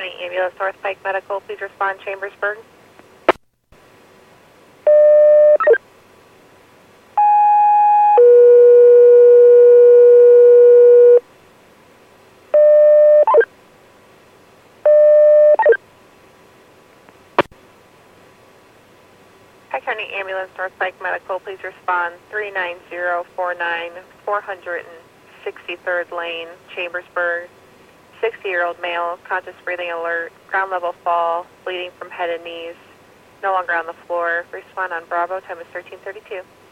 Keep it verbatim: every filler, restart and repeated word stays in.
County Ambulance North Pike Medical, please respond Chambersburg. Pike County Ambulance North Pike Medical, please respond three nine zero four nine, four hundred sixty-third Lane, Chambersburg. sixty-year-old male, conscious breathing alert, ground level fall, bleeding from head and knees, no longer on the floor. Respond on Bravo, time is thirteen thirty-two.